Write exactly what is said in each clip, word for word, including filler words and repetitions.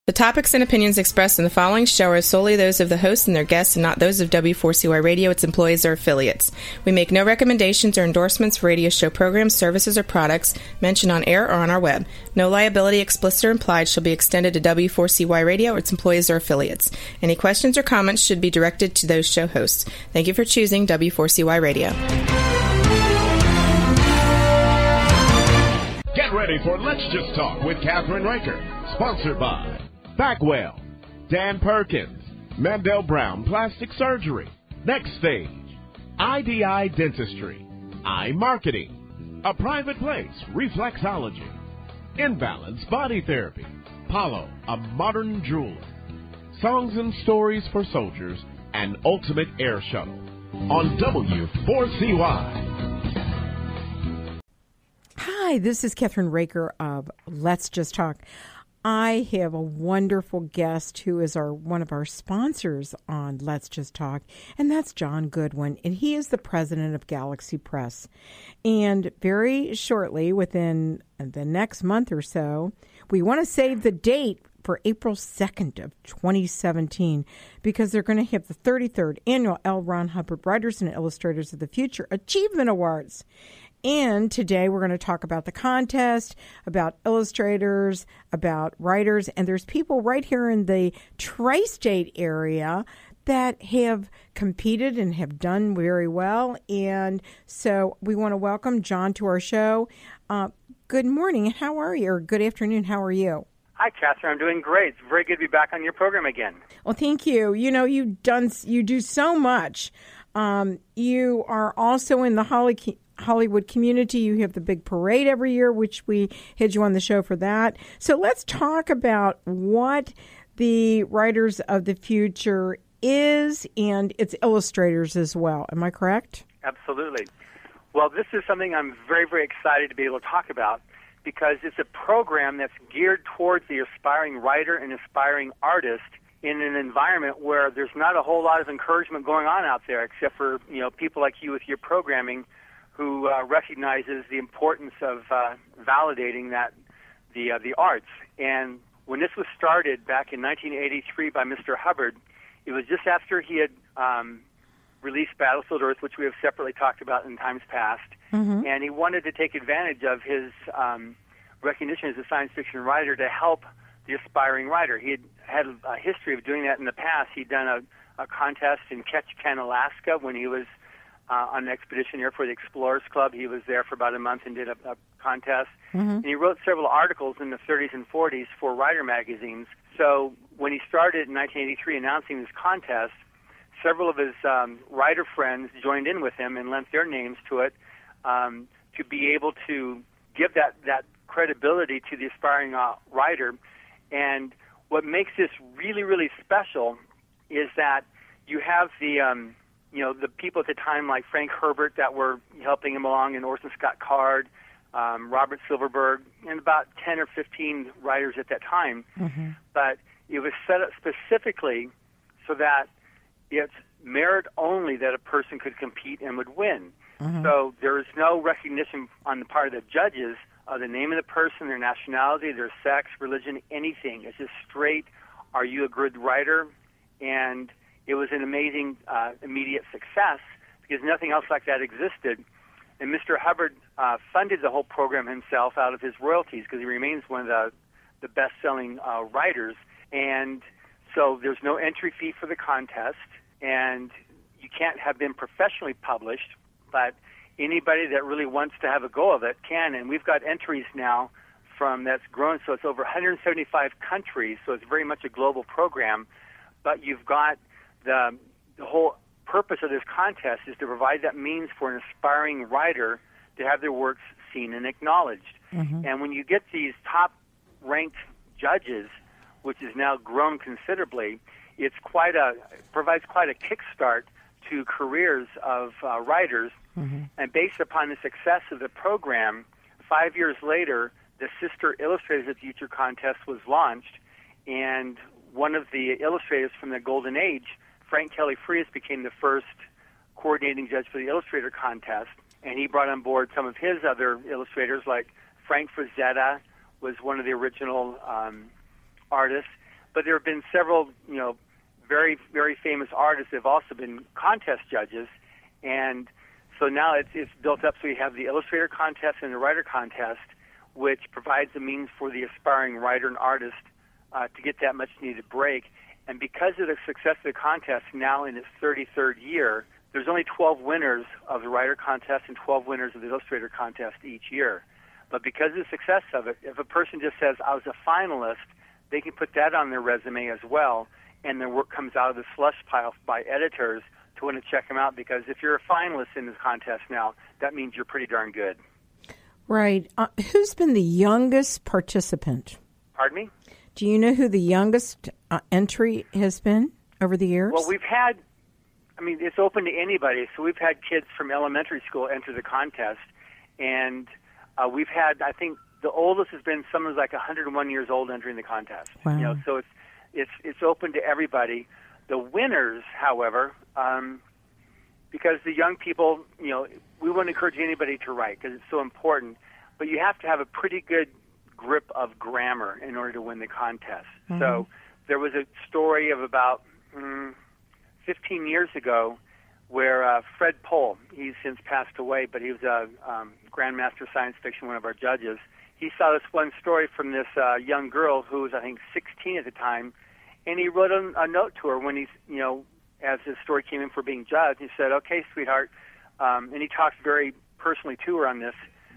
The topics and opinions expressed in the following show are solely those of the host and their guests and not those of W four C Y Radio, its employees, or affiliates. We make no recommendations or endorsements for radio show programs, services, or products mentioned on air or on our web. No liability, explicit or implied, shall be extended to W four C Y Radio or its employees or affiliates. Any questions or comments should be directed to those show hosts. Thank you for choosing W four C Y Radio. Get ready for Let's Just Talk with Catherine Riker, sponsored by Backwell, Dan Perkins, Mandel Brown Plastic Surgery, Next Stage, I D I Dentistry, Eye Marketing, A Private Place, Reflexology, Imbalance Body Therapy, Palo, a modern jeweler, Songs and Stories for Soldiers, and Ultimate Air Shuttle on W four C Y. Hi, this is Catherine Raker of Let's Just Talk. I have a wonderful guest who is our one of our sponsors on Let's Just Talk, and that's John Goodwin, and he is the president of Galaxy Press. And very shortly, within the next month or so, we want to save the date for April second of twenty seventeen because they're going to have the thirty-third annual L. Ron Hubbard Writers and Illustrators of the Future Achievement Awards. And today we're going to talk about the contest, about illustrators, about writers, and there's people right here in the tri-state area that have competed and have done very well. And so we want to welcome John to our show. Uh, good morning. How are you? Or good afternoon. How are you? Hi, Catherine. I'm doing great. It's very good to be back on your program again. Well, thank you. You know, you've done, you do so much. Um, you are also in the Holly, Hollywood community. You have the big parade every year, which we had you on the show for that. So let's talk about what the Writers of the Future is and its illustrators as well. Am I correct? Absolutely. Well, this is something I'm very, very excited to be able to talk about because it's a program that's geared towards the aspiring writer and aspiring artist in an environment where there's not a whole lot of encouragement going on out there, except for, you know, people like you with your programming who uh, recognizes the importance of uh, validating that the uh, the arts. And when this was started back in nineteen eighty-three by Mister Hubbard, it was just after he had um, released Battlefield Earth, which we have separately talked about in times past, mm-hmm. and he wanted to take advantage of his um, recognition as a science fiction writer to help the aspiring writer. He had had a history of doing that in the past. He'd done a, a contest in Ketchikan, Alaska, when he was uh, on an expedition here for the Explorers Club. He was there for about a month and did a, a contest. Mm-hmm. And he wrote several articles in the thirties and forties for writer magazines. So when he started in nineteen eighty-three announcing this contest, several of his um, writer friends joined in with him and lent their names to it um, to be able to give that, that credibility to the aspiring uh, writer. And what makes this really, really special is that you have the, um, you know, the people at the time like Frank Herbert that were helping him along, and Orson Scott Card, um, Robert Silverberg, and about ten or fifteen writers at that time. Mm-hmm. But it was set up specifically so that it's merit only that a person could compete and would win. Mm-hmm. So there is no recognition on the part of the judges of the name of the person, their nationality, their sex, religion, anything. It's just straight, are you a good writer? And it was an amazing uh, immediate success because nothing else like that existed. And Mister Hubbard uh, funded the whole program himself out of his royalties because he remains one of the, the best-selling uh, writers. And so there's no entry fee for the contest, and you can't have been professionally published, but anybody that really wants to have a go of it can. And we've got entries now from that's grown, so it's over one hundred seventy-five countries, so it's very much a global program. But you've got the, the whole purpose of this contest is to provide that means for an aspiring writer to have their works seen and acknowledged. Mm-hmm. And when you get these top-ranked judges, which has now grown considerably, it's quite a provides quite a kickstart to careers of uh, writers. Mm-hmm. And based upon the success of the program, five years later, the Sister Illustrators of the Future contest was launched, and one of the illustrators from the Golden Age, Frank Kelly Freas, became the first coordinating judge for the Illustrator contest, and he brought on board some of his other illustrators, like Frank Frazetta was one of the original um, artists. but there have been several, you know, very, very famous artists that have also been contest judges, and so now it's, it's built up so you have the illustrator contest and the writer contest, which provides a means for the aspiring writer and artist uh, to get that much-needed break. And because of the success of the contest now in its thirty-third year, there's only twelve winners of the writer contest and twelve winners of the illustrator contest each year. But because of the success of it, if a person just says, I was a finalist, they can put that on their resume as well, and their work comes out of the slush pile by editors to want to check them out, because if you're a finalist in this contest now, that means you're pretty darn good. Right. Uh, who's been the youngest participant? Pardon me? Do you know who the youngest uh, entry has been over the years? Well, we've had, I mean, it's open to anybody, so we've had kids from elementary school enter the contest, and uh, we've had, I think, the oldest has been someone who's like one hundred one years old entering the contest. Wow. You know, so it's it's it's open to everybody. The winners, however, um, because the young people, you know, we wouldn't encourage anybody to write because it's so important, but you have to have a pretty good grip of grammar in order to win the contest. Mm-hmm. So there was a story of about mm, fifteen years ago where uh, Fred Pohl, he's since passed away, but he was a um, Grandmaster of Science Fiction, one of our judges. He saw this one story from this uh, young girl who was, I think, sixteen at the time, and he wrote a, a note to her when he's, you know, as his story came in for being judged. He said, okay, sweetheart, um, and he talked very personally to her on this,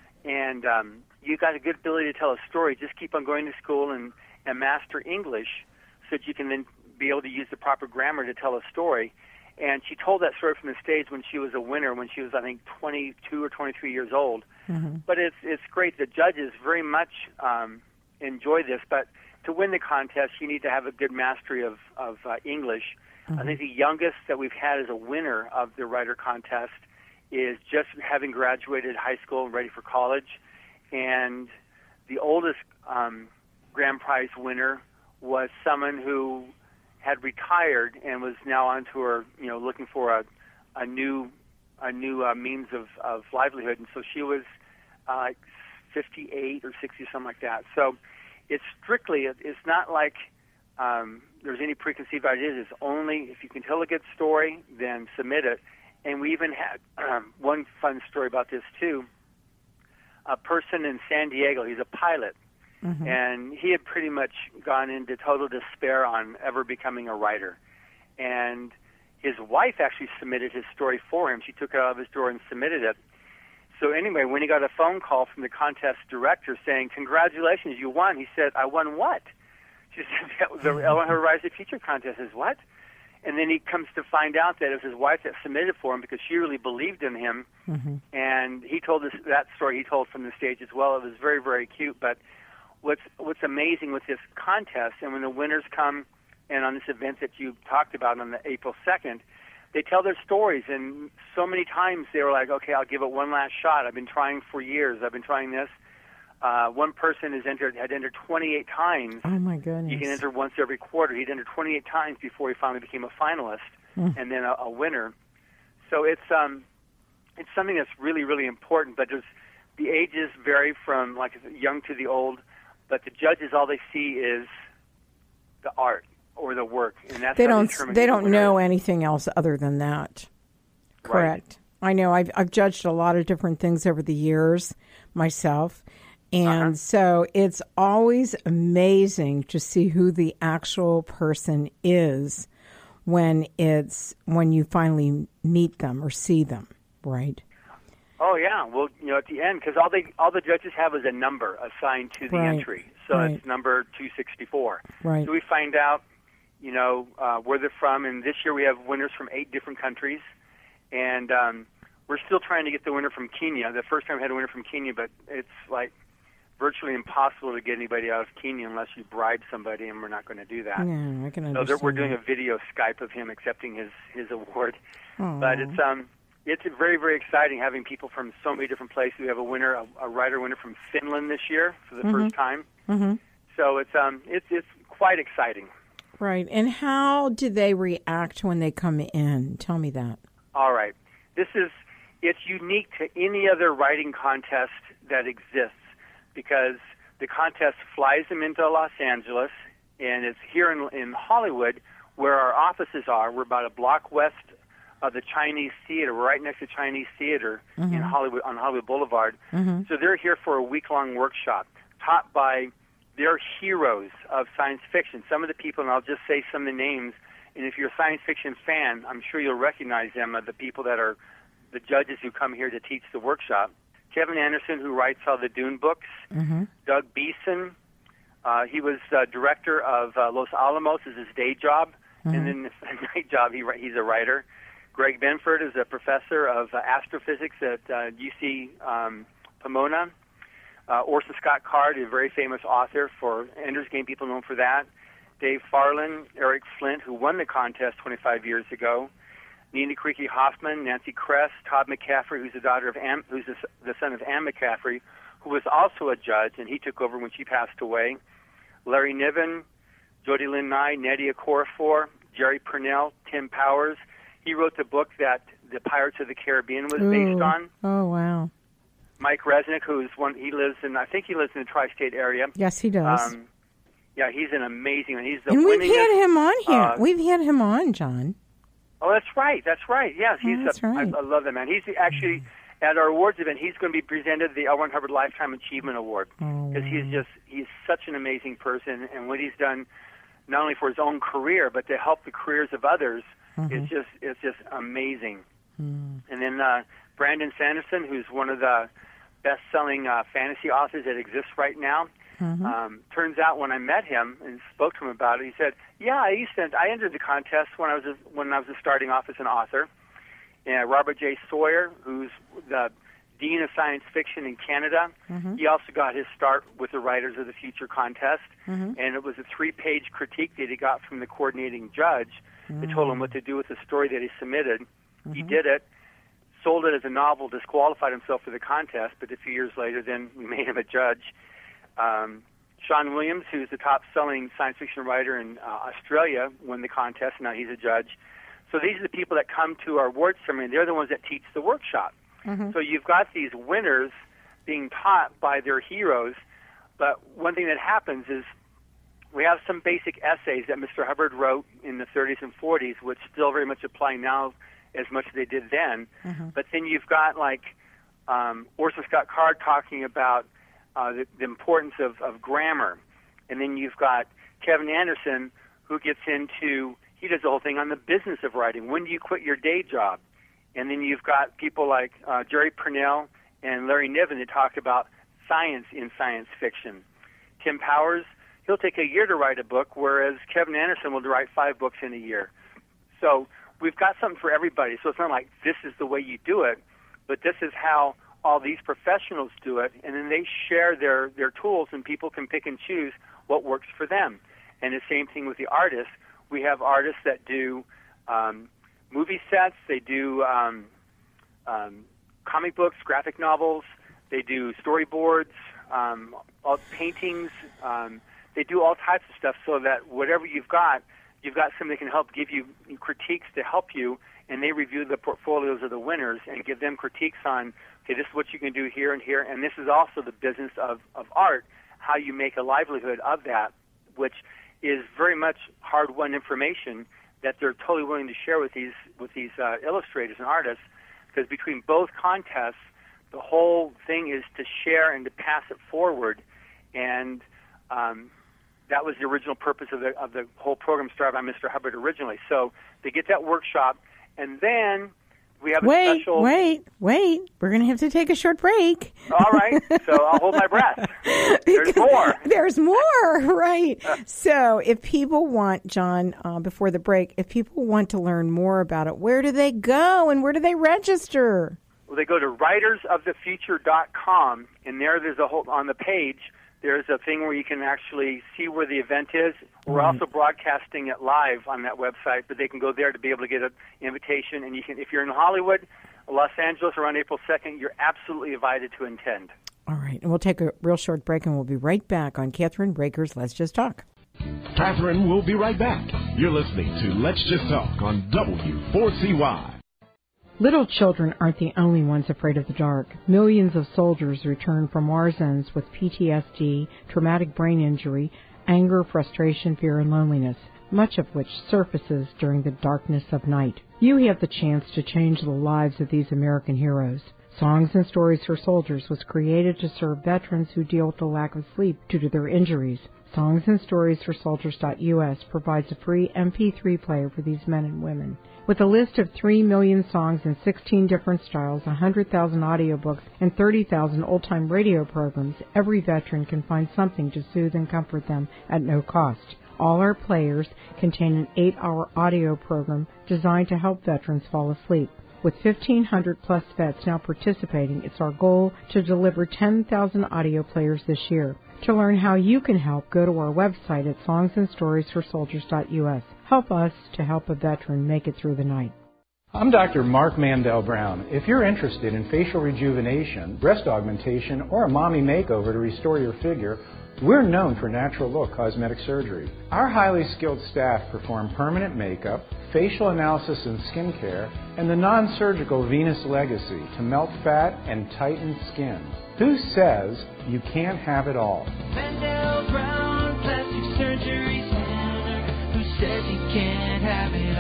and um, you got a good ability to tell a story. Just keep on going to school and, and master English so that you can then be able to use the proper grammar to tell a story. And she told that story from the stage when she was a winner, when she was, I think, twenty-two or twenty-three years old. Mm-hmm. But it's it's great. The judges very much um, enjoy this. But to win the contest, you need to have a good mastery of, of uh, English. Mm-hmm. I think the youngest that we've had as a winner of the writer contest is just having graduated high school and ready for college. And the oldest um, grand prize winner was someone who had retired and was now on to her, you know, looking for a, a new a new uh, means of, of livelihood. And so she was uh, fifty-eight or sixty, something like that. So it's strictly, it's not like um, there's any preconceived ideas. It's only if you can tell a good story, then submit it. And we even had um, one fun story about this, too. A person in San Diego, he's a pilot, mm-hmm. and he had pretty much gone into total despair on ever becoming a writer. And his wife actually submitted his story for him. She took it out of his drawer and submitted it. So anyway, when he got a phone call from the contest director saying, congratulations, you won, he said, I won what? She said, the Eleanor Rising Feature Contest. Is what? And then he comes to find out that it was his wife that submitted for him because she really believed in him. Mm-hmm. And he told us that story he told from the stage as well. It was very, very cute. But what's what's amazing with this contest, and when the winners come, and on this event that you talked about on the April second, they tell their stories. And so many times they were like, okay, I'll give it one last shot. I've been trying for years. I've been trying this. Uh, one person has entered had entered twenty-eight times. Oh, my goodness. You can enter once every quarter. He'd entered twenty-eight times before he finally became a finalist mm. and then a, a winner. So it's um, it's something that's really, really important. But there's, the ages vary from like young to the old, but the judges, all they see is the art or the work. And that's they how don't, they, they don't know is. anything else other than that. Correct. Right. I know I've, I've judged a lot of different things over the years myself. And uh-huh. so it's always amazing to see who the actual person is when it's when you finally meet them or see them, right? Oh yeah, well, you know, at the end, because all they all the judges have is a number assigned to the right. entry, so right. it's number two sixty-four. Right. So we find out, you know, uh, where they're from, and this year we have winners from eight different countries, and um, we're still trying to get the winner from Kenya. The first time we had a winner from Kenya, but it's like virtually impossible to get anybody out of Kenya unless you bribe somebody, and we're not going to do that. Yeah, I can understand. So we're doing a video Skype of him accepting his, his award. Aww. But it's um it's very, very exciting having people from so many different places. We have a winner, a, a writer winner from Finland this year for the mm-hmm. first time. Mm-hmm. So it's um it's it's quite exciting. Right. And how do they react when they come in? Tell me that. All right. This is it's unique to any other writing contest that exists, because the contest flies them into Los Angeles, and it's here in, in Hollywood where our offices are. We're about a block west of the Chinese Theater, right next to Chinese Theater mm-hmm. in Hollywood on Hollywood Boulevard. Mm-hmm. So they're here for a week-long workshop taught by their heroes of science fiction. Some of the people, and I'll just say some of the names, and if you're a science fiction fan, I'm sure you'll recognize them, of the people that are the judges who come here to teach the workshop. Kevin Anderson, who writes all the Dune books. Mm-hmm. Doug Beeson, uh, he was uh, director of uh, Los Alamos as his day job, mm-hmm. and then his night job, he, he's a writer. Greg Benford is a professor of uh, astrophysics at uh, U C um, Pomona. Uh, Orson Scott Card, a very famous author for Ender's Game, people known for that. Dave Farland, Eric Flint, who won the contest twenty-five years ago. Nina Creaky Hoffman, Nancy Kress, Todd McCaffrey, who's the daughter of Ann, who's the, the son of Ann McCaffrey, who was also a judge, and he took over when she passed away. Larry Niven, Jody Lynn Nye, Nadia Corafor, Jerry Purnell, Tim Powers. He wrote the book that the Pirates of the Caribbean was Ooh. based on. Oh, wow. Mike Resnick, who's one, he lives in, I think he lives in the tri-state area. Yes, he does. Um, yeah, he's an amazing one. He's the and we've winningest, had him on here. Uh, we've had him on, John. Oh, that's right. That's right. Yes, he's. Oh, that's a, right. I, I love that man. He's actually at our awards event. He's going to be presented the L. Ron Hubbard Lifetime Achievement Award because oh, he's just he's such an amazing person, and what he's done not only for his own career but to help the careers of others mm-hmm. is just it's just amazing. Mm. And then uh, Brandon Sanderson, who's one of the best-selling uh, fantasy authors that exists right now. Mm-hmm. Um, turns out when I met him and spoke to him about it, he said, "Yeah, I used to. I entered the contest when I was a, when I was a starting off as an author." And Robert J. Sawyer, who's the Dean of Science Fiction in Canada, mm-hmm. he also got his start with the Writers of the Future contest, mm-hmm. and it was a three-page critique that he got from the coordinating judge mm-hmm. that told him what to do with the story that he submitted. Mm-hmm. He did it, sold it as a novel, disqualified himself for the contest, but a few years later, then we made him a judge. Um, Sean Williams, who's the top-selling science fiction writer in uh, Australia, won the contest, and now he's a judge. So these are the people that come to our awards ceremony. They're the ones that teach the workshop. Mm-hmm. So you've got these winners being taught by their heroes, but one thing that happens is we have some basic essays that Mister Hubbard wrote in the thirties and forties, which still very much apply now as much as they did then. Mm-hmm. But then you've got, like, um, Orson Scott Card talking about Uh, the, the importance of, of grammar. And then you've got Kevin Anderson, who gets into, he does the whole thing on the business of writing. When do you quit your day job? And then you've got people like uh, Jerry Purnell and Larry Niven that talk about science in science fiction. Tim Powers, he'll take a year to write a book, whereas Kevin Anderson will write five books in a year. So we've got something for everybody. So it's not like this is the way you do it, but this is how all these professionals do it, and then they share their, their tools, and people can pick and choose what works for them. And the same thing with the artists. We have artists that do um, movie sets, they do um, um, comic books, graphic novels, they do storyboards, um, all paintings, um, they do all types of stuff so that whatever you've got, you've got somebody that can help give you critiques to help you, and they review the portfolios of the winners and give them critiques on, okay, this is what you can do here and here, and this is also the business of, of art, how you make a livelihood of that, which is very much hard-won information that they're totally willing to share with these with these uh, illustrators and artists, because between both contests, the whole thing is to share and to pass it forward, and um, that was the original purpose of the of the whole program started by Mister Hubbard originally. So they get that workshop, and then we have a wait, special... Wait, wait, We're going to have to take a short break. All right, so I'll hold my breath. There's more. There's more, right. So if people want, John, uh, before the break, if people want to learn more about it, where do they go and where do they register? Well, they go to writers of the future dot com, and there there's a whole, on the page, there's a thing where you can actually see where the event is. We're mm. also broadcasting it live on that website, but they can go there to be able to get an invitation. And you can, if you're in Hollywood, Los Angeles around April second, you're absolutely invited to attend. All right, and we'll take a real short break, and we'll be right back on Catherine Raker's Let's Just Talk. Catherine will be right back. You're listening to Let's Just Talk on W four C Y. Little children aren't the only ones afraid of the dark. Millions of soldiers return from war zones with P T S D, traumatic brain injury, anger, frustration, fear, and loneliness, much of which surfaces during the darkness of night. You have the chance to change the lives of these American heroes. Songs and Stories for Soldiers was created to serve veterans who deal with the lack of sleep due to their injuries. Songs and Stories for Soldiers dot U S provides a free M P three player for these men and women. With a list of three million songs in sixteen different styles, one hundred thousand audiobooks, and thirty thousand old-time radio programs, every veteran can find something to soothe and comfort them at no cost. All our players contain an eight-hour audio program designed to help veterans fall asleep. With fifteen hundred plus vets now participating, it's our goal to deliver ten thousand audio players this year. To learn how you can help, go to our website at songs and stories for soldiers dot U S. Help us to help a veteran make it through the night. I'm Doctor Mark Mandel Brown. If you're interested in facial rejuvenation, breast augmentation, or a mommy makeover to restore your figure, we're known for natural look cosmetic surgery. Our highly skilled staff perform permanent makeup, facial analysis and skincare, and the non-surgical Venus Legacy to melt fat and tighten skin. Who says you can't have it all? Mandel Brown Plastic Surgery Center. Who says you can't have it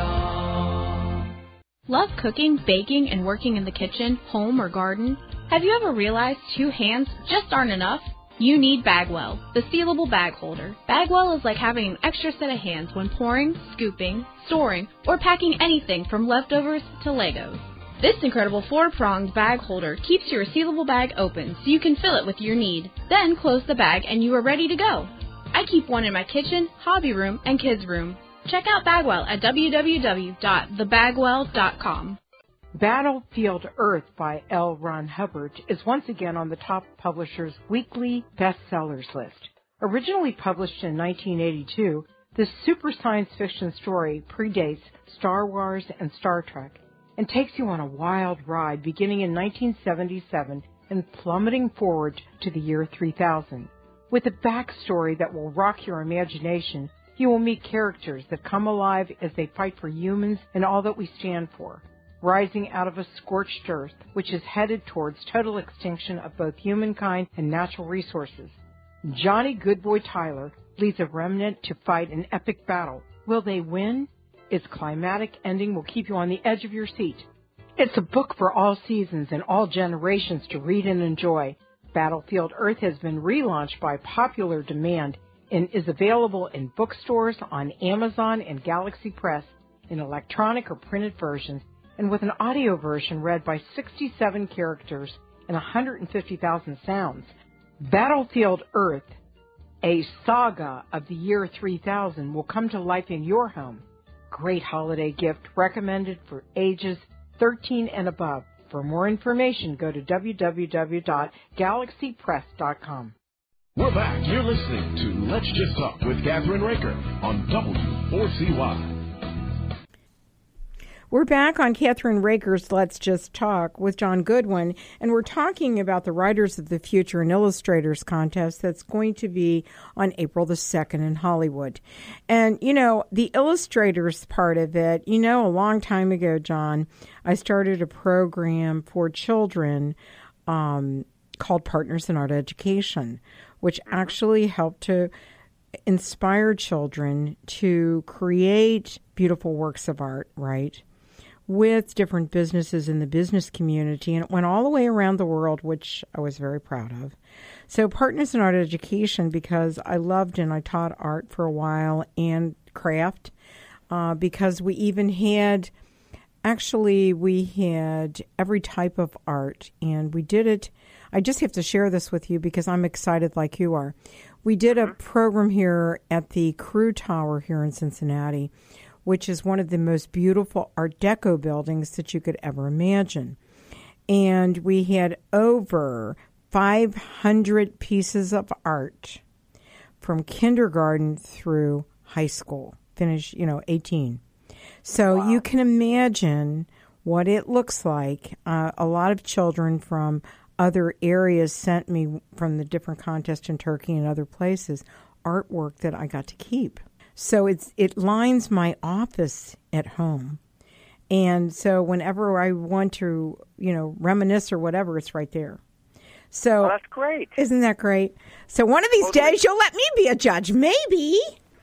all? Love cooking, baking, and working in the kitchen, home, or garden? Have you ever realized two hands just aren't enough? You need Bagwell, the sealable bag holder. Bagwell is like having an extra set of hands when pouring, scooping, storing, or packing anything from leftovers to Legos. This incredible four-pronged bag holder keeps your sealable bag open so you can fill it with your need. Then close the bag and you are ready to go. I keep one in my kitchen, hobby room, and kids' room. Check out Bagwell at w w w dot the bagwell dot com. Battlefield Earth by L. Ron Hubbard is once again on the top publisher's weekly bestsellers list. Originally published in nineteen eighty-two, this super science fiction story predates Star Wars and Star Trek and takes you on a wild ride beginning in nineteen seventy-seven and plummeting forward to the year three thousand. With a backstory that will rock your imagination, you will meet characters that come alive as they fight for humans and all that we stand for, rising out of a scorched earth, which is headed towards total extinction of both humankind and natural resources. Johnny Goodboy Tyler leads a remnant to fight an epic battle. Will they win? Its climatic ending will keep you on the edge of your seat. It's a book for all seasons and all generations to read and enjoy. Battlefield Earth has been relaunched by popular demand and is available in bookstores, on Amazon and Galaxy Press, in electronic or printed versions, and with an audio version read by sixty-seven characters and one hundred fifty thousand sounds. Battlefield Earth, a saga of the year three thousand, will come to life in your home. Great holiday gift recommended for ages thirteen and above. For more information, go to w w w dot galaxy press dot com. We're back. You're listening to Let's Just Talk with Catherine Raker on W four C Y. We're back on Catherine Raker's Let's Just Talk with John Goodwin, and we're talking about the Writers of the Future and Illustrators contest that's going to be on April the second in Hollywood. And, you know, the illustrators part of it, you know, a long time ago, John, I started a program for children um, called Partners in Art Education, which actually helped to inspire children to create beautiful works of art, right, with different businesses in the business community, and it went all the way around the world, which I was very proud of. So Partners in Art Education, because I loved and I taught art for a while and craft, uh, because we even had, actually we had every type of art, and we did it. I just have to share this with you because I'm excited like you are. We did a program here at the Crew Tower here in Cincinnati, which is one of the most beautiful Art Deco buildings that you could ever imagine. And we had over five hundred pieces of art from kindergarten through high school, finish, you know, eighteen. So wow. You can imagine what it looks like. Uh, a lot of children from other areas sent me from the different contests in Turkey and other places artwork that I got to keep. So it's it lines my office at home. And so whenever I want to, you know, reminisce or whatever, it's right there. So well, that's great. Isn't that great? So one of these totally. days you'll let me be a judge, maybe.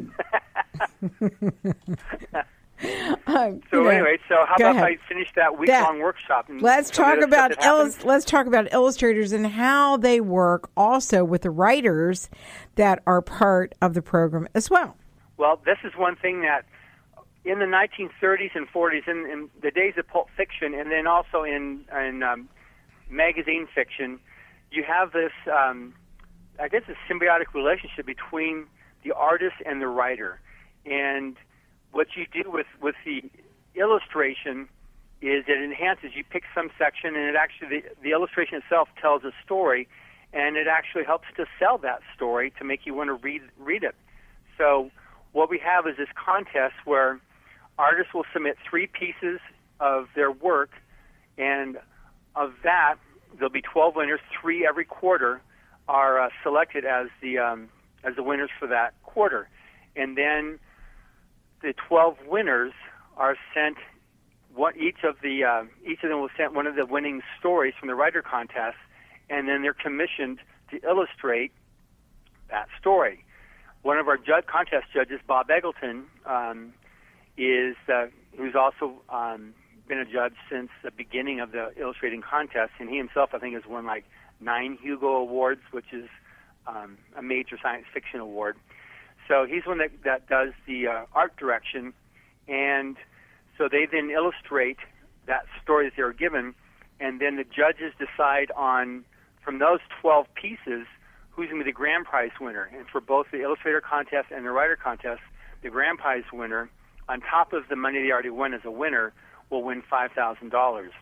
um, so you know, anyway, so how go about ahead. I finish that week-long workshop? And let's talk some of the about stuff that happens? illus- let's talk about illustrators and how they work also with the writers that are part of the program as well. Well, this is one thing that in the nineteen thirties and forties, in, in the days of pulp fiction, and then also in, in um, magazine fiction, you have this, um, I guess, a symbiotic relationship between the artist and the writer. And what you do with, with the illustration is it enhances. You pick some section, and it actually, the, the illustration itself tells a story, and it actually helps to sell that story to make you want to read read it. So what we have is this contest where artists will submit three pieces of their work, and of that, there'll be twelve winners. Three every quarter are uh, selected as the um, as the winners for that quarter, and then the twelve winners are sent. What each of the uh, each of them will send one of the winning stories from the writer contest, and then they're commissioned to illustrate that story. One of our judge, contest judges, Bob Eggleton, um, is uh, who's also um, been a judge since the beginning of the illustrating contest, and he himself, I think, has won like nine Hugo Awards, which is um, a major science fiction award. So he's one that, that does the uh, art direction, and so they then illustrate that story that they were given, and then the judges decide on, from those twelve pieces, who's going to be the grand prize winner. And for both the illustrator contest and the writer contest, the grand prize winner, on top of the money they already won as a winner, will win five thousand dollars.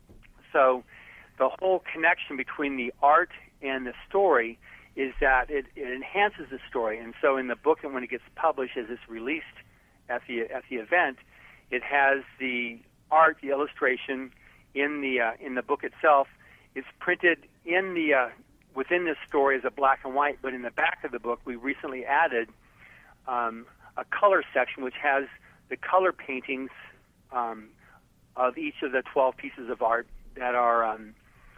So the whole connection between the art and the story is that it, it enhances the story. And so in the book, and when it gets published, as it's released at the at the event, it has the art, the illustration in the uh, in the book itself. It's printed in the uh, within this story as a black and white, but in the back of the book, we recently added um, a color section which has the color paintings um, of each of the twelve pieces of art that are, um,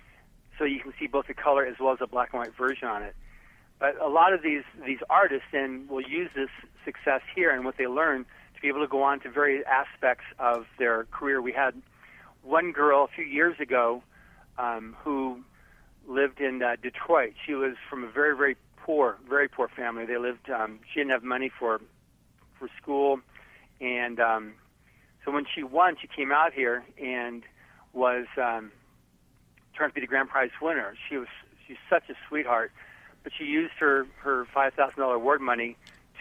so you can see both the color as well as a black and white version on it. But a lot of these, these artists then will use this success here and what they learn to be able to go on to various aspects of their career. We had one girl a few years ago um, who lived in uh, Detroit. She was from a very, very poor, very poor family. They lived, um, she didn't have money for for school, and um, so when she won, she came out here and was um, turned to be the grand prize winner. She was she's such a sweetheart, but she used her her five thousand dollar award money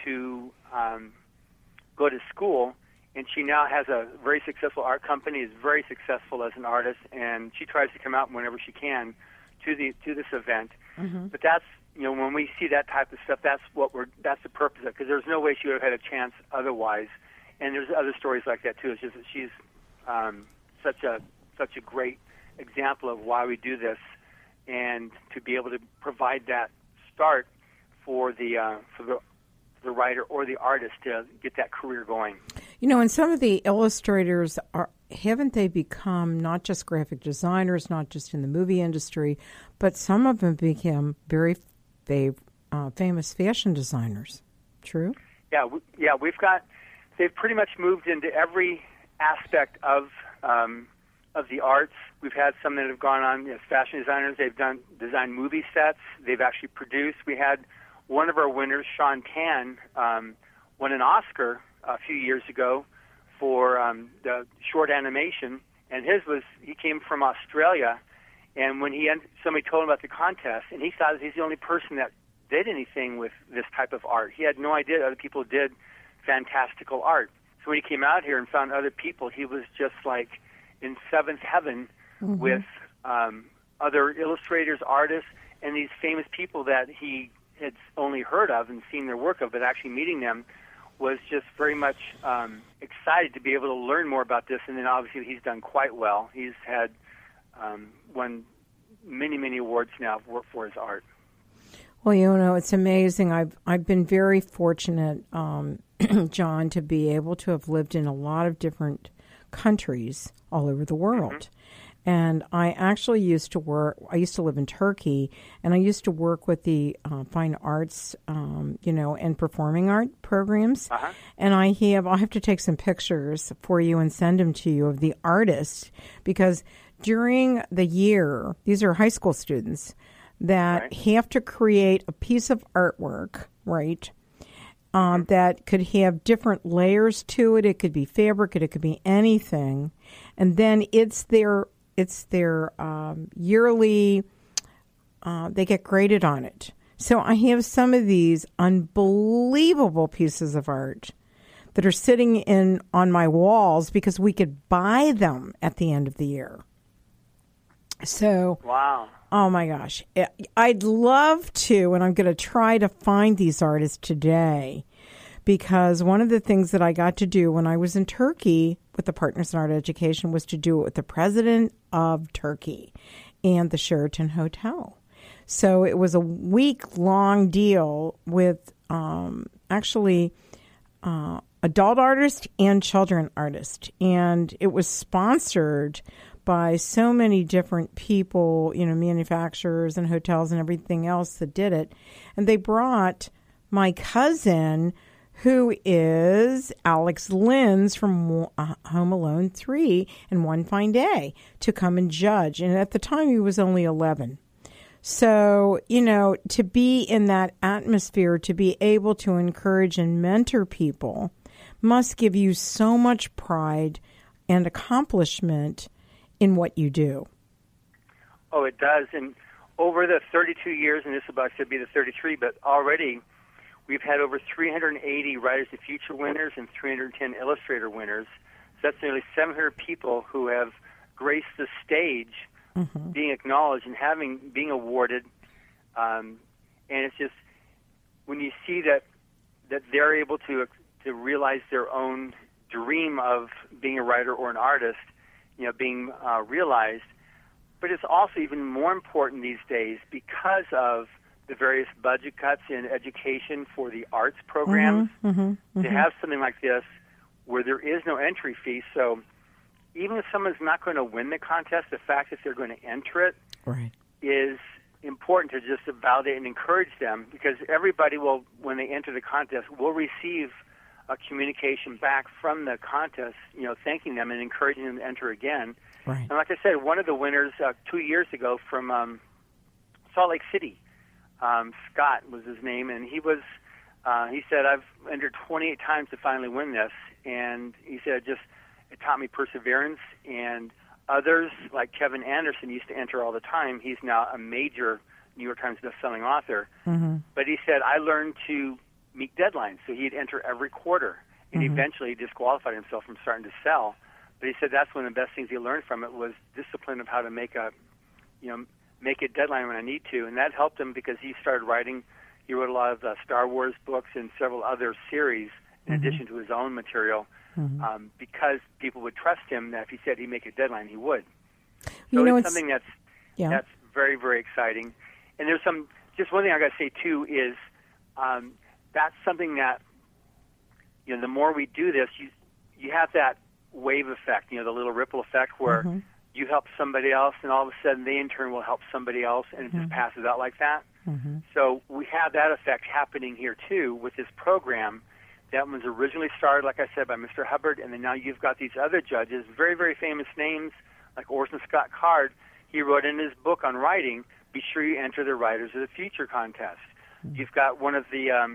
to um, go to school, and she now has a very successful art company. Is very successful as an artist, and she tries to come out whenever she can to the to this event. Mm-hmm. But that's, you know, when we see that type of stuff, that's what we're that's the purpose of it, because there's no way she would have had a chance otherwise. And there's other stories like that too. It's just that she's um, such a such a great example of why we do this, and to be able to provide that start for the uh, for the the writer or the artist to get that career going. You know, and some of the illustrators are haven't they become not just graphic designers, not just in the movie industry, but some of them became very fav- uh, famous fashion designers. True? Yeah, we, yeah, we've got. They've pretty much moved into every aspect of um, of the arts. We've had some that have gone on as fashion designers. They've done designed movie sets. They've actually produced. We had one of our winners, Sean Tan, um, won an Oscar a few years ago for um, the short animation, and his was he came from Australia. And when he somebody told him about the contest, and he thought he's the only person that did anything with this type of art. He had no idea other people did fantastical art. So when he came out here and found other people, he was just like in seventh heaven mm-hmm. with um, other illustrators, artists, and these famous people that he had only heard of and seen their work of, but actually meeting them was just very much um, excited to be able to learn more about this. And then obviously he's done quite well. He's had um, won many, many awards now for, for his art. Well, you know, it's amazing. I've I've been very fortunate, um, John, to be able to have lived in a lot of different countries all over the world. And I actually used to work, I used to live in Turkey, and I used to work with the uh, fine arts, um, you know, and performing art programs. Uh-huh. And I have, I'll have to take some pictures for you and send them to you of the artists, because during the year, these are high school students that Right. have to create a piece of artwork, right? Um, that could have different layers to it. It could be fabric, it could be anything, and then it's their it's their um, yearly. Uh, they get graded on it. So I have some of these unbelievable pieces of art that are sitting in on my walls because we could buy them at the end of the year. So Wow. oh my gosh. I'd love to, and I'm going to try to find these artists today, because one of the things that I got to do when I was in Turkey with the Partners in Art Education was to do it with the president of Turkey and the Sheraton Hotel. So it was a week-long deal with um, actually uh, adult artists and children artists, and it was sponsored by so many different people, you know, manufacturers and hotels and everything else that did it. And they brought my cousin, who is Alex Lins from uh, Home Alone three and One Fine Day, to come and judge. And at the time, he was only eleven. So, you know, to be in that atmosphere, to be able to encourage and mentor people must give you so much pride and accomplishment in what you do. Oh, it does. And over the thirty-two years, and this is about to be the thirty-three, but already we've had over three hundred eighty Writers of the Future winners and three hundred ten Illustrator winners. So that's nearly seven hundred people who have graced the stage, mm-hmm. being acknowledged and having being awarded. Um, and it's just when you see that that they're able to to realize their own dream of being a writer or an artist, you know, being uh, realized. But it's also even more important these days because of the various budget cuts in education for the arts programs, mm-hmm, mm-hmm, mm-hmm. to have something like this where there is no entry fee. So even if someone's not going to win the contest, the fact that they're going to enter it right. is important to just validate and encourage them, because everybody will, when they enter the contest, will receive a communication back from the contest, you know, thanking them and encouraging them to enter again. Right. And like I said, one of the winners uh, two years ago from um, Salt Lake City, um, Scott was his name, and he was, uh, he said, I've entered twenty-eight times to finally win this, and he said, just, it taught me perseverance, and others, like Kevin Anderson, used to enter all the time. He's now a major New York Times bestselling author. Mm-hmm. But he said, I learned to meet deadlines. So he'd enter every quarter, and mm-hmm. eventually he disqualified himself from starting to sell. But he said that's one of the best things he learned from it was discipline of how to make a, you know, make a deadline when I need to. And that helped him because he started writing. He wrote a lot of uh, Star Wars books and several other series in mm-hmm. addition to his own material, mm-hmm. um, because people would trust him that if he said he'd make a deadline, he would. So you know, it's, it's something that's yeah. that's very, very exciting. And there's some, just one thing I got to say too is um, that's something that, you know, the more we do this, you you have that wave effect, you know, the little ripple effect where mm-hmm. you help somebody else, and all of a sudden they in turn will help somebody else, and it mm-hmm. just passes out like that. Mm-hmm. So we have that effect happening here too with this program that was originally started, like I said, by Mister Hubbard, and then now you've got these other judges, very, very famous names like Orson Scott Card. He wrote in his book on writing, be sure you enter the Writers of the Future contest. Mm-hmm. You've got one of the um,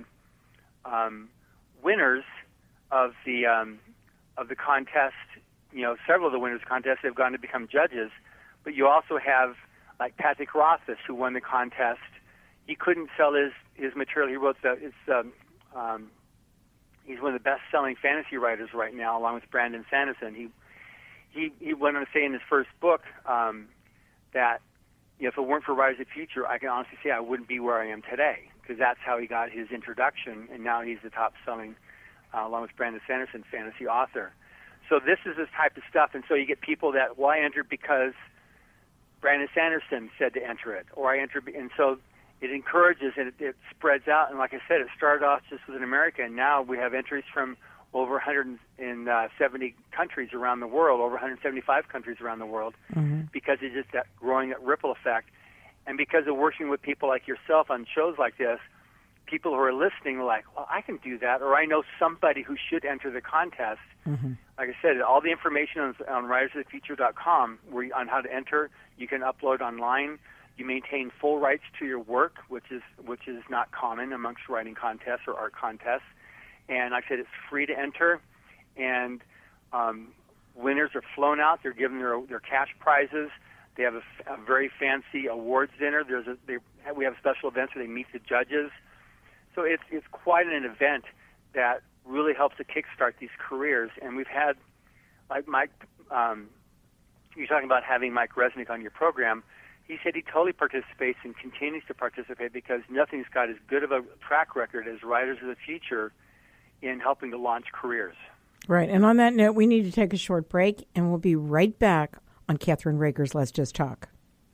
um, winners of the um, of the contest, you know, several of the winners of the contest have gone to become judges, but you also have like Patrick Rothfuss, who won the contest. He couldn't sell his, his material. He wrote the, it's, um, um, he's one of the best-selling fantasy writers right now, along with Brandon Sanderson. He he he went on to say in his first book um, that, you know, if it weren't for Writers of the Future, I can honestly say I wouldn't be where I am today, because that's how he got his introduction, and now he's the top-selling, uh, along with Brandon Sanderson, fantasy author. So this is this type of stuff, and so you get people that, well, I entered because Brandon Sanderson said to enter it, or I entered, and so it encourages and it, it spreads out. And like I said, it started off just within America, and now we have entries from over one hundred seventy countries around the world, over one hundred seventy-five countries around the world, mm-hmm. because it's just that growing ripple effect. And because of working with people like yourself on shows like this, people who are listening are like, well, I can do that, or I know somebody who should enter the contest. Mm-hmm. Like I said, all the information on, on writers of the future dot com where, on how to enter, you can upload online. You maintain full rights to your work, which is which is not common amongst writing contests or art contests. And like I said, it's free to enter, and um, winners are flown out. They're given their their cash prizes. They have a, a very fancy awards dinner. There's a they, we have special events where they meet the judges. So it's it's quite an event that really helps to kickstart these careers. And we've had, like Mike, um, you're talking about having Mike Resnick on your program. He said he totally participates and continues to participate because nothing's got as good of a track record as Writers of the Future in helping to launch careers. Right. And on that note, we need to take a short break, and we'll be right back on Catherine Raker's Let's Just Talk.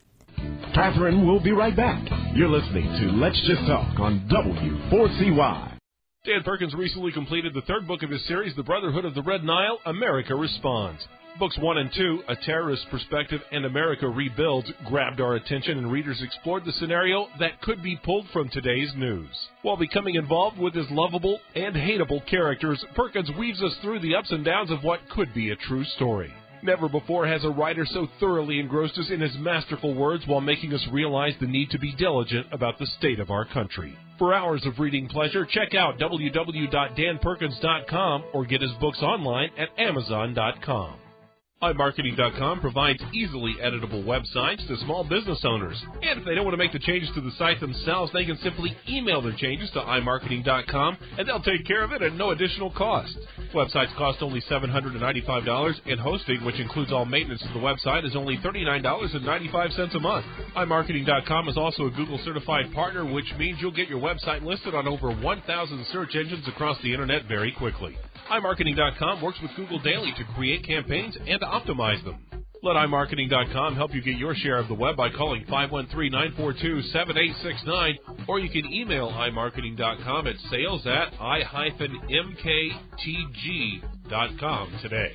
Catherine will be right back. You're listening to Let's Just Talk on W four C Y. Dan Perkins recently completed the third book of his series, The Brotherhood of the Red Nile, America Responds. Books one and two, A Terrorist Perspective and America Rebuilds, grabbed our attention, and readers explored the scenario that could be pulled from today's news. While becoming involved with his lovable and hateable characters, Perkins weaves us through the ups and downs of what could be a true story. Never before has a writer so thoroughly engrossed us in his masterful words while making us realize the need to be diligent about the state of our country. For hours of reading pleasure, check out w w w dot dan perkins dot com or get his books online at amazon dot com. i marketing dot com provides easily editable websites to small business owners. And if they don't want to make the changes to the site themselves, they can simply email their changes to i marketing dot com, and they'll take care of it at no additional cost. Websites cost only seven hundred ninety-five dollars, and hosting, which includes all maintenance to the website, is only thirty-nine dollars and ninety-five cents a month. i marketing dot com is also a Google certified partner, which means you'll get your website listed on over one thousand search engines across the internet very quickly. i marketing dot com works with Google Daily to create campaigns and to optimize them. Let i marketing dot com help you get your share of the web by calling five one three, nine four two, seven eight six nine, or you can email i marketing dot com at sales at i dash m k t g dot com today.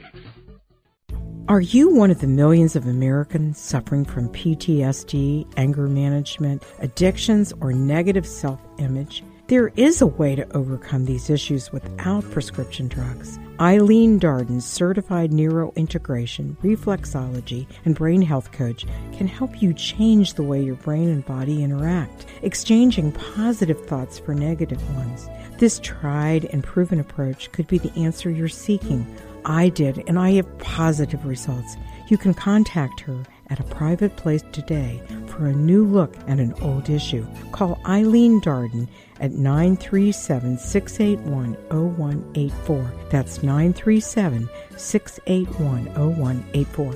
Are you one of the millions of Americans suffering from P T S D, anger management, addictions, or negative self-image? There is a way to overcome these issues without prescription drugs. Eileen Darden, certified neurointegration, reflexology, and brain health coach, can help you change the way your brain and body interact, exchanging positive thoughts for negative ones. This tried and proven approach could be the answer you're seeking. I did, and I have positive results. You can contact her at a private place today for a new look at an old issue. Call Eileen Darden at nine three seven, six eight one, zero one eight four. That's nine three seven, six eight one, zero one eight four.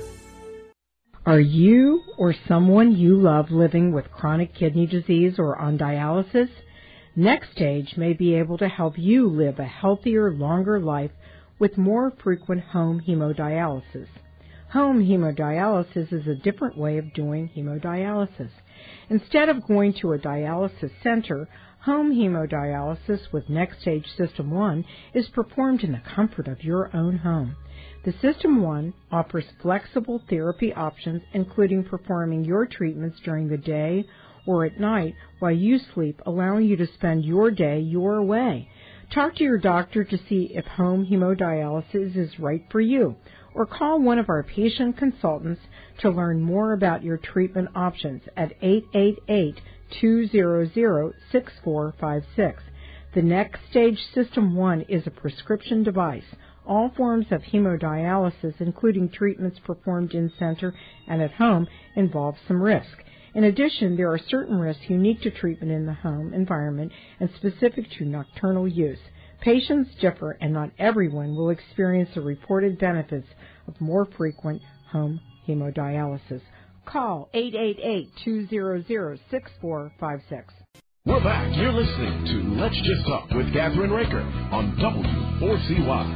Are you or someone you love living with chronic kidney disease or on dialysis? NextStage may be able to help you live a healthier, longer life with more frequent home hemodialysis. Home hemodialysis is a different way of doing hemodialysis. Instead of going to a dialysis center, home hemodialysis with NextStage System one is performed in the comfort of your own home. The System one offers flexible therapy options, including performing your treatments during the day or at night while you sleep, allowing you to spend your day your way. Talk to your doctor to see if home hemodialysis is right for you, or call one of our patient consultants to learn more about your treatment options at eight eight eight, two zero zero, six four five six. The NextStage System one is a prescription device. All forms of hemodialysis, including treatments performed in-center and at home, involve some risk. In addition, there are certain risks unique to treatment in the home environment and specific to nocturnal use. Patients differ, and not everyone will experience the reported benefits of more frequent home hemodialysis. Call eight eight eight, two zero zero, six four five six. We're back. You're listening to Let's Just Talk with Catherine Raker on W four C Y.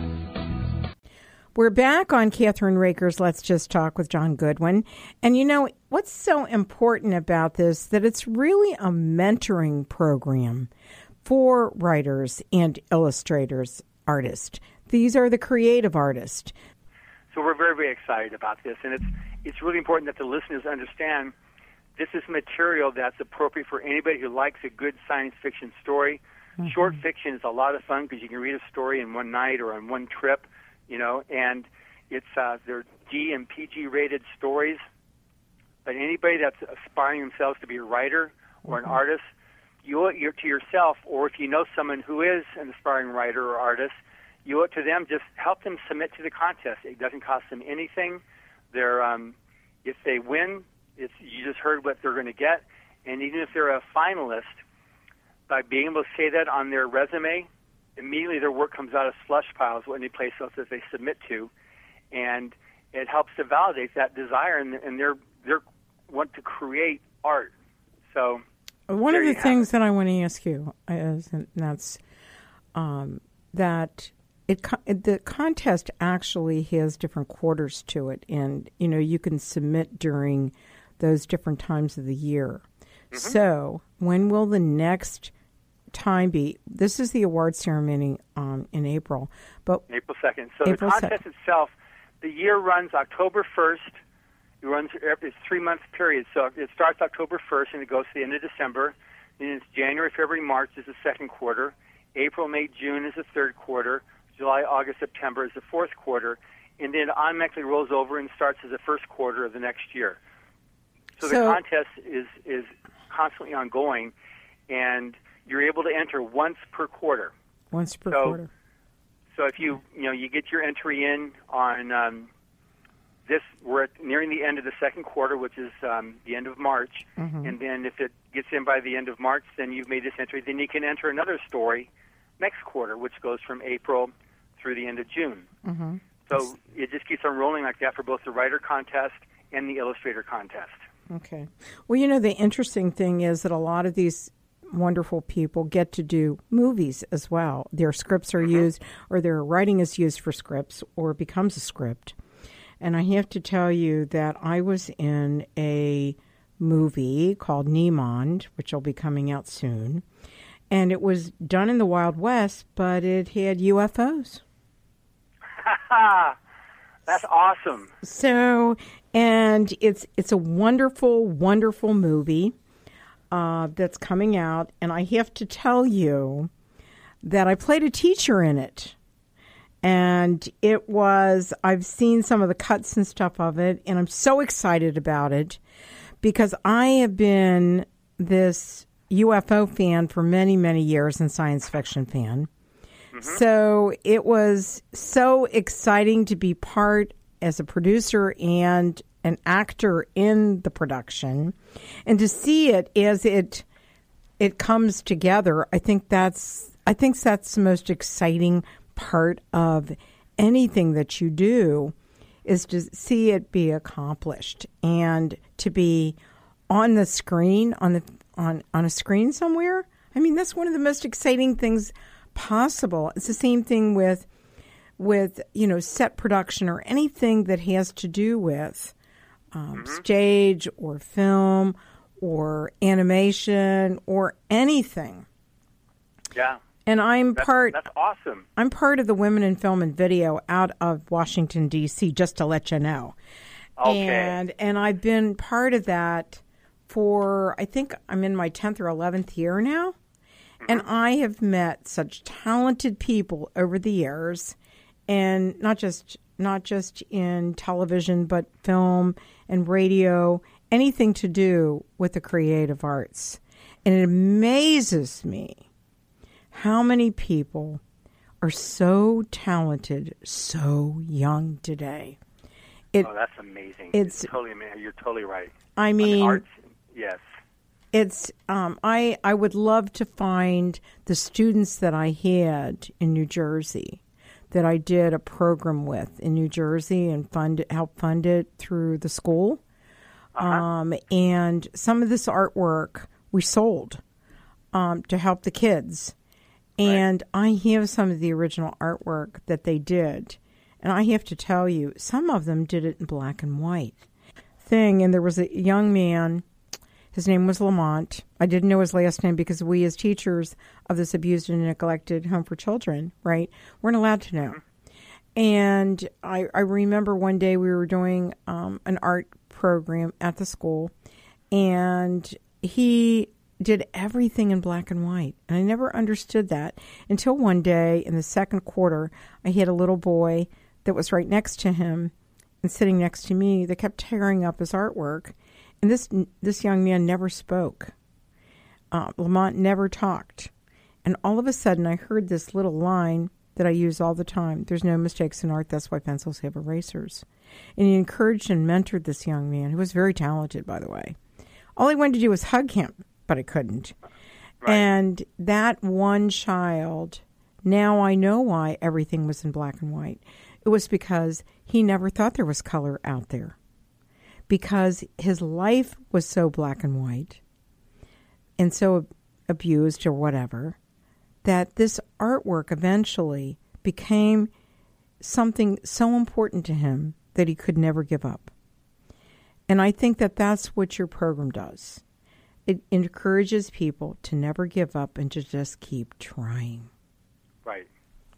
We're back on Catherine Raker's Let's Just Talk with John Goodwin. And you know, what's so important about this, that it's really a mentoring program for writers and illustrators, artists. these are the creative artists. So we're very, very excited about this, and it's it's really important that the listeners understand this is material that's appropriate for anybody who likes a good science fiction story. Mm-hmm. Short fiction is a lot of fun because you can read a story in one night or on one trip, you know, and it's uh, they're G and P G rated stories. But anybody that's aspiring themselves to be a writer or an artist, you owe it to yourself, or if you know someone who is an aspiring writer or artist, you owe it to them. Just help them submit to the contest. It doesn't cost them anything. They're, um, if they win, it's, you just heard what they're going to get. And even if they're a finalist, by being able to say that on their resume, immediately their work comes out of slush piles or any place else that they submit to, and it helps to validate that desire and, and their their want to create art. So one of the things that I want to ask you is, and that's um, that it, it the contest actually has different quarters to it, and you know you can submit during those different times of the year. Mm-hmm. So when will the next time be? This is the award ceremony um, in April, but April second. So April the contest second. itself, the year runs October first. It runs every three-month period. So it starts October first and it goes to the end of December. Then it's January, February, March is the second quarter. April, May, June is the third quarter. July, August, September is the fourth quarter. And then it automatically rolls over and starts as the first quarter of the next year. So, so the contest is, is constantly ongoing, and you're able to enter once per quarter. Once per so, quarter. So if you, you know, you get your entry in on... Um, This we're at nearing the end of the second quarter, which is um, the end of March, mm-hmm. and then if it gets in by the end of March, then you've made this entry. Then you can enter another story next quarter, which goes from April through the end of June. Mm-hmm. So it just keeps on rolling like that for both the writer contest and the illustrator contest. Okay. Well, you know, the interesting thing is that a lot of these wonderful people get to do movies as well. Their scripts are mm-hmm. used, or their writing is used for scripts, or it becomes a script. And I have to tell you that I was in a movie called Niemand, which will be coming out soon. And it was done in the Wild West, but it had U F Os. That's awesome. So, and it's it's a wonderful, wonderful movie uh, that's coming out. And I have to tell you that I played a teacher in it. And it was, I've seen some of the cuts and stuff of it, and I'm so excited about it because I have been this U F O fan for many, many years and science fiction fan. Mm-hmm. So it was so exciting to be part as a producer and an actor in the production, and to see it as it it comes together. I think that's I think that's the most exciting part of anything that you do, is to see it be accomplished and to be on the screen, on the on, on a screen somewhere. I mean, that's one of the most exciting things possible. It's the same thing with with you know set production or anything that has to do with um, mm-hmm. stage or film or animation or anything. Yeah. And I'm that's, part. That's awesome. I'm part of the Women in Film and Video out of Washington D C. Just to let you know. Okay. And and I've been part of that for I think I'm in my tenth or eleventh year now, mm-hmm. and I have met such talented people over the years, and not just not just in television, but film and radio, anything to do with the creative arts, and it amazes me how many people are so talented, so young today. It, oh, that's amazing. It's, it's totally amazing. You're totally right. I mean, arts, yes. It's. Um, I I would love to find the students that I had in New Jersey, that I did a program with in New Jersey and fund help fund it through the school. Uh-huh. Um, and some of this artwork we sold um, to help the kids. And right. I have some of the original artwork that they did. And I have to tell you, some of them did it in black and white thing. And there was a young man, his name was Lamont. I didn't know his last name because we as teachers of this abused and neglected home for children, right, weren't allowed to know. And I, I remember one day we were doing um, an art program at the school, and he did everything in black and white. And I never understood that until one day in the second quarter, I had a little boy that was right next to him and sitting next to me that kept tearing up his artwork. And this this young man never spoke. Uh, Lamont never talked. And all of a sudden, I heard this little line that I use all the time. There's no mistakes in art. That's why pencils have erasers. And he encouraged and mentored this young man, who was very talented, by the way. All I wanted to do was hug him, but I couldn't. Right. And that one child, now I know why everything was in black and white. It was because he never thought there was color out there. Because his life was so black and white and so abused or whatever, that this artwork eventually became something so important to him that he could never give up. And I think that that's what your program does. It encourages people to never give up and to just keep trying. Right.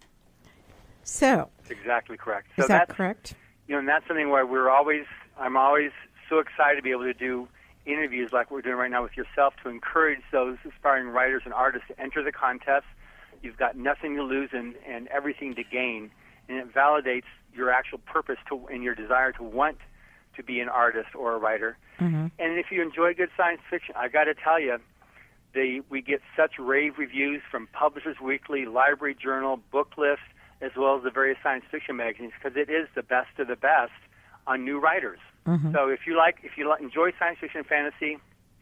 So. That's exactly correct. So is that that's, correct? You know, and that's something where we're always, I'm always so excited to be able to do interviews like we're doing right now with yourself to encourage those aspiring writers and artists to enter the contest. You've got nothing to lose and, and everything to gain, and it validates your actual purpose to and your desire to want to be an artist or a writer. Mm-hmm. And if you enjoy good science fiction, I got to tell you, they, we get such rave reviews from Publishers Weekly, Library Journal, Booklist, as well as the various science fiction magazines, because it is the best of the best on new writers. Mm-hmm. So if you like, if you like, enjoy science fiction and fantasy,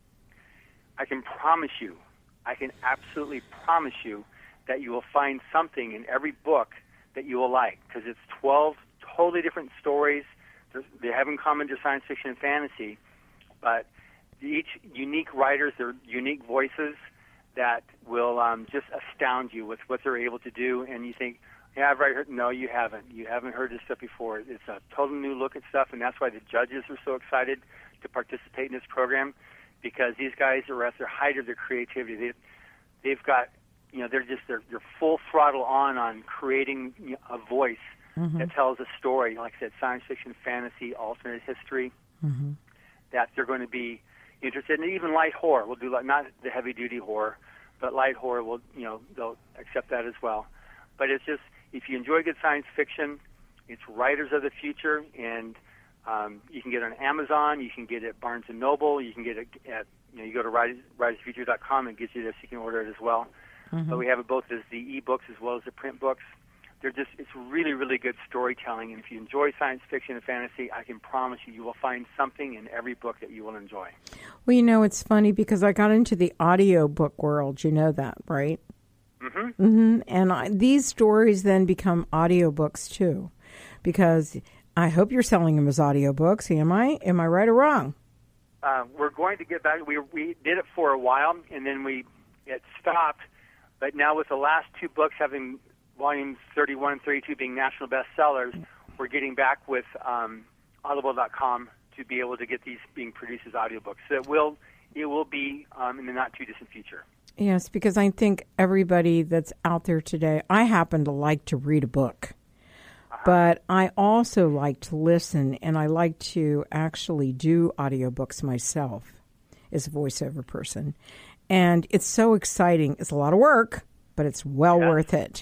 I can promise you, I can absolutely promise you that you will find something in every book that you will like, because it's twelve totally different stories. They have in common to science fiction and fantasy, but each unique writers, their unique voices that will um, just astound you with what they're able to do, and you think, yeah, I've heard. No, you haven't. You haven't heard this stuff before. It's a totally new look at stuff, and that's why the judges are so excited to participate in this program, because these guys are at their height of their creativity. They've, they've got, you know, they're just they're, they're full throttle on on creating, you know, a voice mm-hmm. that tells a story. Like I said, science fiction, fantasy, alternate history. Mm-hmm. That they're going to be interested in. Even light horror. We'll do like not the heavy duty horror, but light horror. Will you know they'll accept that as well. But it's just, if you enjoy good science fiction, it's Writers of the Future, and um, you can get it on Amazon, you can get it at Barnes and Noble, you can get it at, you know, you go to writers of the future dot com and it gives you this, you can order it as well. Mm-hmm. But we have it both as the e-books as well as the print books. They're just, it's really, really good storytelling, and if you enjoy science fiction and fantasy, I can promise you, you will find something in every book that you will enjoy. Well, you know, it's funny because I got into the audio book world, you know that, right? Mm-hmm. Mm-hmm. And I, these stories then become audiobooks too, because I hope you're selling them as audiobooks. Am I? Am I right or wrong? Uh, we're going to get back. We we did it for a while, and then we it stopped. But now with the last two books having volumes thirty-one and thirty-two being national bestsellers, we're getting back with um, audible dot com to be able to get these being produced as audiobooks. So it will it will be um, in the not too distant future. Yes, because I think everybody that's out there today, I happen to like to read a book, uh-huh. but I also like to listen, and I like to actually do audiobooks myself as a voiceover person. And it's so exciting. It's a lot of work, but it's well yeah. worth it.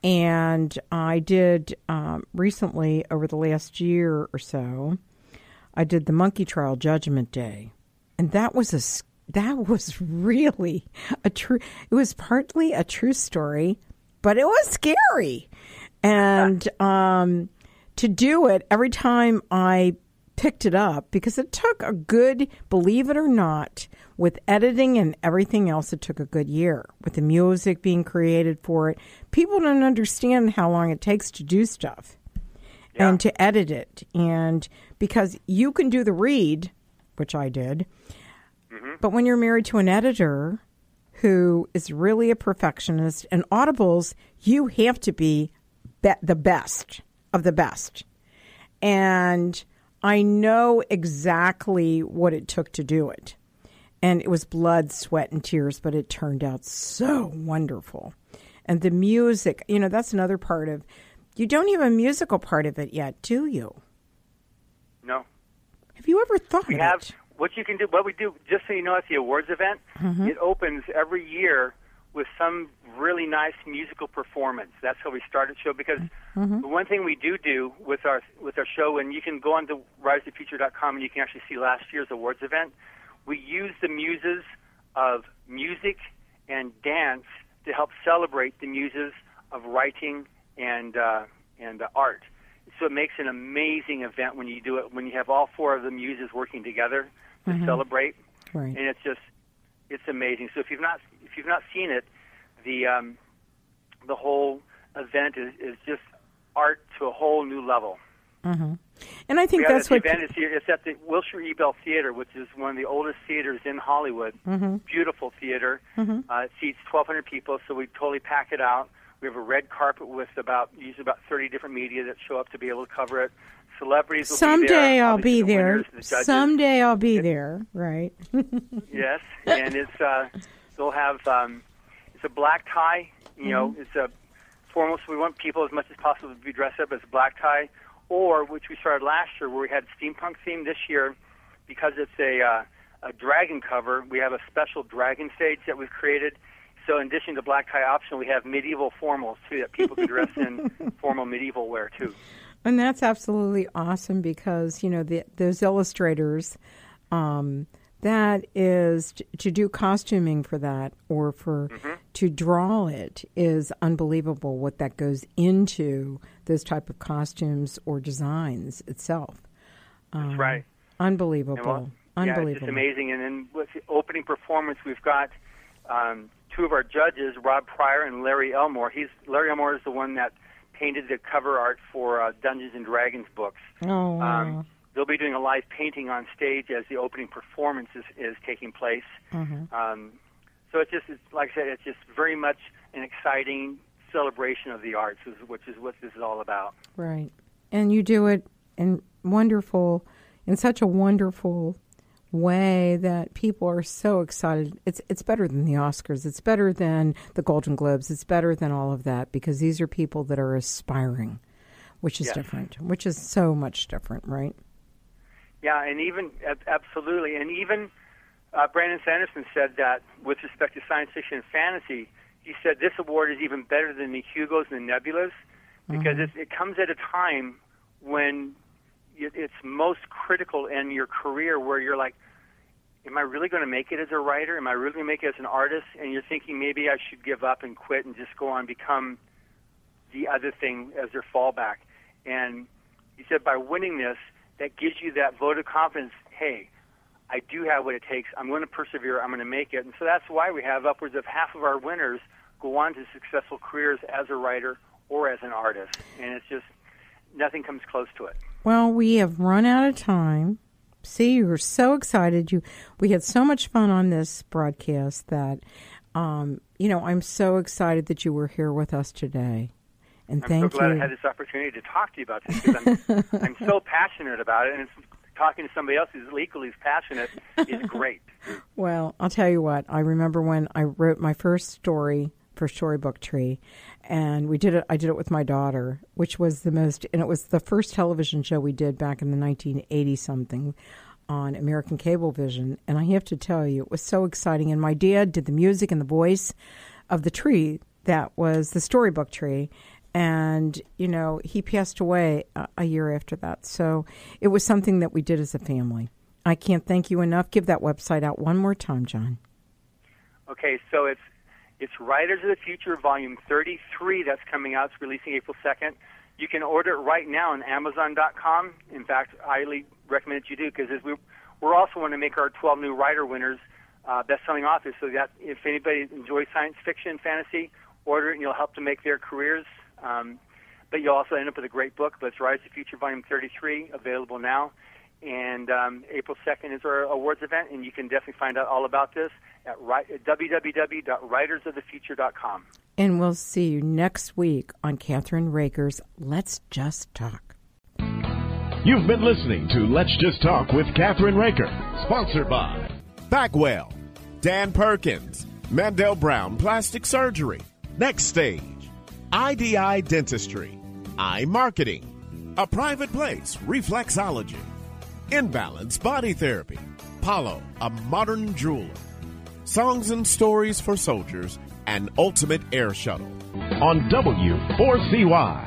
And I did um, recently, over the last year or so, I did the Monkey Trial Judgment Day, and that was a That was really a true, it was partly a true story, but it was scary. And um, to do it, every time I picked it up, because it took a good, believe it or not, with editing and everything else, it took a good year. With the music being created for it, people don't understand how long it takes to do stuff yeah. and to edit it. And because you can do the read, which I did, but when you're married to an editor who is really a perfectionist, and Audibles, you have to be, be the best of the best. And I know exactly what it took to do it. And it was blood, sweat, and tears, but it turned out so wonderful. And the music, you know, that's another part of You don't have a musical part of it yet, do you? No. Have you ever thought We of have it? what you can do. What we do, just so you know, at the awards event, Mm-hmm. it opens every year with some really nice musical performance. That's how we start the show. Because Mm-hmm. the one thing we do do with our with our show, and you can go on to rise to future dot com and you can actually see last year's awards event. We use the muses of music and dance to help celebrate the muses of writing and uh, and uh, art. So it makes an amazing event when you do it, when you have all four of the muses working together to Mhm. celebrate, Right. and it's just it's amazing. So if you've not if you've not seen it, the um, the whole event is, is just art to a whole new level. Mm-hmm. And I think we have that's this what. event is here. It's at the Wilshire Ebell Theater, which is one of the oldest theaters in Hollywood. Mm-hmm. Beautiful theater. Mm-hmm. Uh, it seats twelve hundred people, so we totally pack it out. We have a red carpet with about usually about thirty different media that show up to be able to cover it. Celebrities will Someday be there. I'll obviously be the there. winners, the judges. Someday I'll be there. Right. Yes, and it's uh, they'll have um, it's a black tie. You know, Mm-hmm. it's a formal. So we want people as much as possible to be dressed up as black tie, or which we started last year, where we had steampunk theme. This year, because it's a uh, a dragon cover, we have a special dragon stage that we've created. So in addition to black tie optional, we have medieval formals too, that people can dress in formal medieval wear too. And that's absolutely awesome because, you know, the, those illustrators, um, that is t- to do costuming for that or for Mm-hmm. to draw it is unbelievable what that goes into those type of costumes or designs itself. Um, That's right. Unbelievable. And well, unbelievable. Yeah, it's just amazing. And then with the opening performance, we've got um, two of our judges, Rob Pryor and Larry Elmore. He's Larry Elmore is the one that painted the cover art for uh, Dungeons and Dragons books. Oh, wow. Um, they'll be doing a live painting on stage as the opening performance is, is taking place. Mhm. Um, so it's just, it's, like I said, it's just very much an exciting celebration of the arts, which is what this is all about. Right. And you do it in wonderful, in such a wonderful way that people are so excited. It's it's better than the Oscars. It's better than the Golden Globes. It's better than all of that because these are people that are aspiring, which is Yes. different, which is so much different, right? Yeah, and even, ab- absolutely, and even uh, Brandon Sanderson said that with respect to science fiction and fantasy, he said this award is even better than the Hugos and the Nebulas because Mhm. it, it comes at a time when it, it's most critical in your career where you're like, am I really going to make it as a writer? Am I really going to make it as an artist? And you're thinking maybe I should give up and quit and just go on and become the other thing as their fallback. And he said by winning this, that gives you that vote of confidence, hey, I do have what it takes. I'm going to persevere. I'm going to make it. And so that's why we have upwards of half of our winners go on to successful careers as a writer or as an artist. And it's just, nothing comes close to it. Well, we have run out of time. See, you were so excited. You, we had so much fun on this broadcast that, um, you know, I'm so excited that you were here with us today. And I'm thank so glad you. I had this opportunity to talk to you about this because I'm, I'm so passionate about it. And it's, talking to somebody else who's equally as passionate is great. Well, I'll tell you what. I remember when I wrote my first story for Storybook Tree, and we did it. I did it with my daughter, which was the most, and it was the first television show we did back in the nineteen eighty something on American Cablevision. And I have to tell you, it was so exciting. And my dad did the music and the voice of the tree that was the Storybook Tree. And, you know, he passed away a, a year after that. So it was something that we did as a family. I can't thank you enough. Give that website out one more time, John. Okay, so it's it's Writers of the Future, Volume thirty-three, that's coming out. It's releasing April second. You can order it right now on Amazon dot com. In fact, I highly recommend that you do because we we're also want to make our twelve new writer winners uh, best-selling authors so that if anybody enjoys science fiction, fantasy, order it and you'll help to make their careers. Um, but you'll also end up with a great book. But it's Rise to Future Volume thirty-three, available now. And um, April second is our awards event, and you can definitely find out all about this at w w w dot writers of the future dot com. And we'll see you next week on Catherine Raker's Let's Just Talk. You've been listening to Let's Just Talk with Catherine Raker, sponsored by Bagwell, Dan Perkins, Mandel Brown Plastic Surgery, Next Stage, I D I Dentistry, iMarketing, A Private Place, Reflexology, Imbalance Body Therapy, Palo, a modern jeweler, Songs and Stories for Soldiers, and Ultimate Air Shuttle. On W four C Y.